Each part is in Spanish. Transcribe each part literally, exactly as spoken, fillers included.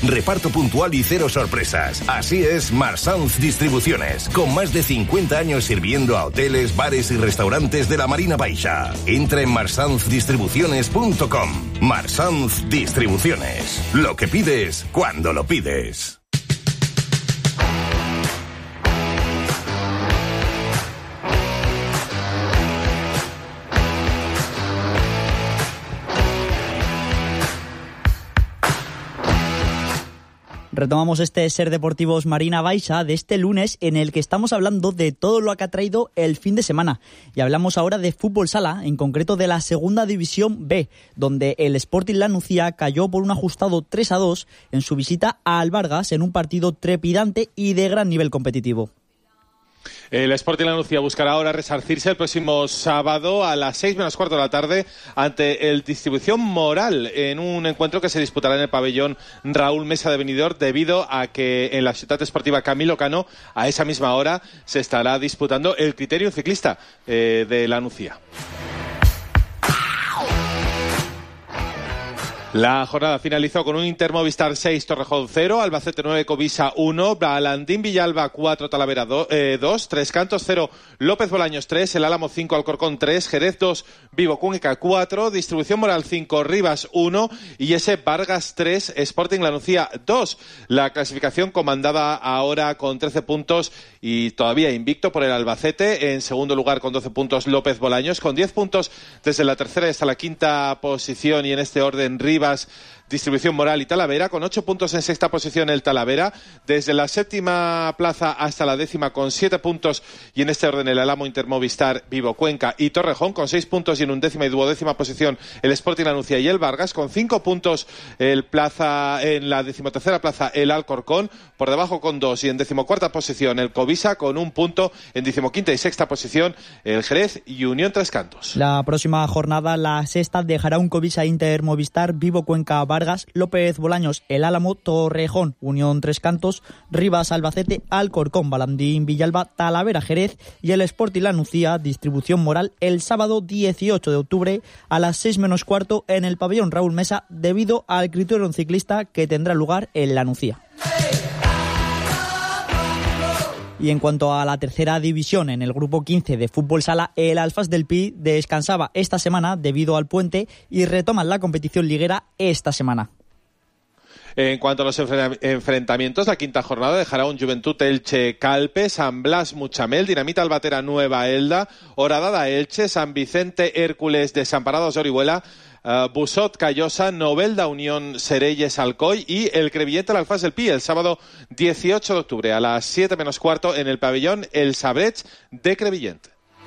reparto puntual y cero sorpresas. Así es Marsanz Distribuciones, con más de cincuenta años sirviendo a hoteles, bares y restaurantes de la Marina Baixa. Entra en marsanz distribuciones punto com. Marsanz Distribuciones. Lo que pides cuando lo pides. Retomamos este Ser Deportivos Marina Baixa de este lunes, en el que estamos hablando de todo lo que ha traído el fin de semana. Y hablamos ahora de fútbol sala, en concreto de la Segunda División B, donde el Sporting La Nucía cayó por un ajustado tres a dos en su visita a Albargas en un partido trepidante y de gran nivel competitivo. El Sporting La Nucía buscará ahora resarcirse el próximo sábado a las seis menos cuarto de la tarde ante el Distribución Moral, en un encuentro que se disputará en el pabellón Raúl Mesa de Benidorm, debido a que en la Ciutat Esportiva Camilo Cano a esa misma hora se estará disputando el Criterium Ciclista eh, de La Nucía. La jornada finalizó con un Inter Movistar seis, Torrejón cero, Albacete nueve, Covisa uno, Balandín Villalba cuatro, Talavera dos, Tres Cantos cero, López Bolaños tres, El Álamo cinco, Alcorcón tres, Jerez dos, Vivo Cuenca cuatro, Distribución Moral cinco, Rivas uno y ese Vargas tres, Sporting La Nucía dos. La clasificación comandada ahora con trece puntos y todavía invicto por el Albacete. En segundo lugar con doce puntos López Bolaños, con diez puntos desde la tercera hasta la quinta posición, y en este orden Rivas, Distribución Moral y Talavera, con ocho puntos en sexta posición el Talavera, desde la séptima plaza hasta la décima con siete puntos, y en este orden el Alamo, Intermovistar, Vivo Cuenca y Torrejón con seis puntos, y en undécima y duodécima posición el Sporting La Nucía y el Vargas, con cinco puntos el plaza, en la decimotercera plaza el Alcorcón, por debajo con dos, y en decimocuarta posición el Covisa con un punto, en decimoquinta y sexta posición el Jerez y Unión Tres Cantos. La próxima jornada, la sexta, dejará un Covisa Inter Movistar, Vivo Cuenca Vargas, López Bolaños El Álamo, Torrejón Unión Tres Cantos, Rivas Albacete, Alcorcón Balandín Villalba, Talavera Jerez y el Sporting La Nucía Distribución Moral el sábado dieciocho de octubre a las seis menos cuarto en el pabellón Raúl Mesa, debido al Criterium Ciclista que tendrá lugar en La Nucía. Y en cuanto a la tercera división, en el grupo quince de fútbol sala, el Alfas del Pi descansaba esta semana debido al puente y retoman la competición liguera esta semana. En cuanto a los enfrentamientos, la quinta jornada dejará un Juventud Elche Calpe, San Blas Muchamel, Dinamita Albatera Nueva Elda, Horadada Elche, San Vicente Hércules Desamparados de Orihuela, Uh, Busot Callosa, Novelda Unión Sereyes Alcoy y el Crevillente Alfás del Pi el sábado dieciocho de octubre a las siete menos cuarto en el pabellón El Sabrech de Crevillente.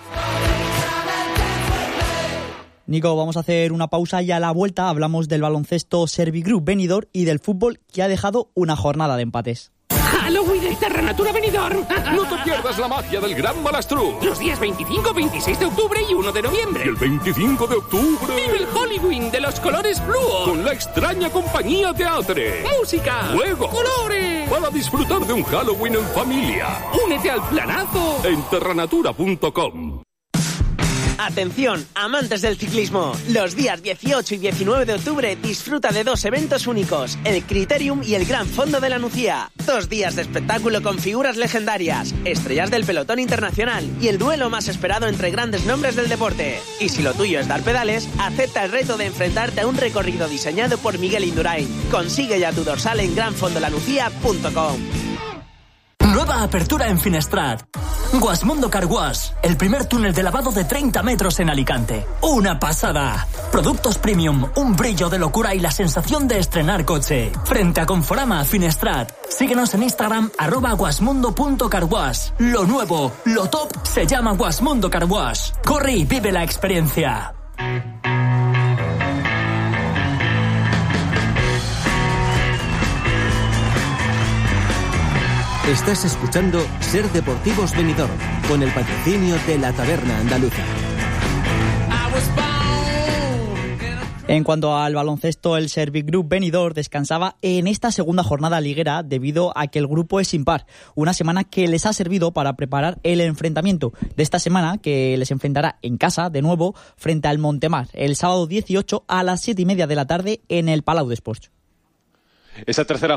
Nico, vamos a hacer una pausa y a la vuelta hablamos del baloncesto Servigroup Benidorm y del fútbol, que ha dejado una jornada de empates. ¡Halloween de Terranatura Benidorm! No te pierdas la magia del Gran Malastrú. Los días veinticinco, veintiséis de octubre y uno de noviembre. Y el veinticinco de octubre... ¡Vive el Halloween de los colores fluo! Con la extraña compañía Teatre. ¡Música! ¡Juegos! ¡Colores! Para disfrutar de un Halloween en familia. ¡Únete al planazo! En terranatura punto com. Atención, amantes del ciclismo. Los días dieciocho y diecinueve de octubre disfruta de dos eventos únicos, el Criterium y el Gran Fondo de La Nucía. Dos días de espectáculo con figuras legendarias, estrellas del pelotón internacional y el duelo más esperado entre grandes nombres del deporte. Y si lo tuyo es dar pedales, acepta el reto de enfrentarte a un recorrido diseñado por Miguel Indurain. Consigue ya tu dorsal en gran fondo la nucía punto com. Nueva apertura en Finestrat. Guasmundo Car Wash, el primer túnel de lavado de treinta metros en Alicante. ¡Una pasada! Productos premium, un brillo de locura y la sensación de estrenar coche. Frente a Conforama, Finestrat. Síguenos en Instagram, arroba guasmundo punto carwash. Lo nuevo, lo top, se llama Guasmundo Car Wash. Corre y vive la experiencia. Estás escuchando Ser Deportivos Benidorm, con el patrocinio de la Taberna Andaluza. En cuanto al baloncesto, el Servigroup Benidorm descansaba en esta segunda jornada liguera debido a que el grupo es impar. Una semana que les ha servido para preparar el enfrentamiento de esta semana, que les enfrentará en casa de nuevo frente al Montemar el sábado dieciocho a las siete y media de la tarde en el Palau d'Esports. Esa tercera